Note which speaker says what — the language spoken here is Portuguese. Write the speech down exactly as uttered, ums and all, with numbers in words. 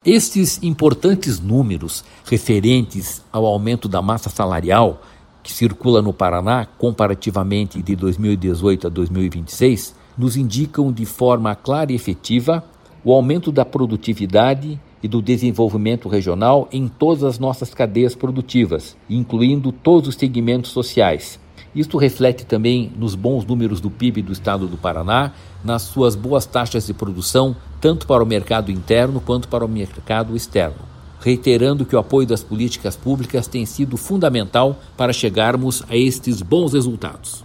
Speaker 1: Estes importantes números referentes ao aumento da massa salarial que circula no Paraná, comparativamente de dois mil e dezoito a dois mil e vinte e seis, nos indicam de forma clara e efetiva o aumento da produtividade e do desenvolvimento regional em todas as nossas cadeias produtivas, incluindo todos os segmentos sociais. Isto reflete também nos bons números do P I B do estado do Paraná, nas suas boas taxas de produção, tanto para o mercado interno quanto para o mercado externo. Reiterando que o apoio das políticas públicas tem sido fundamental para chegarmos a estes bons resultados.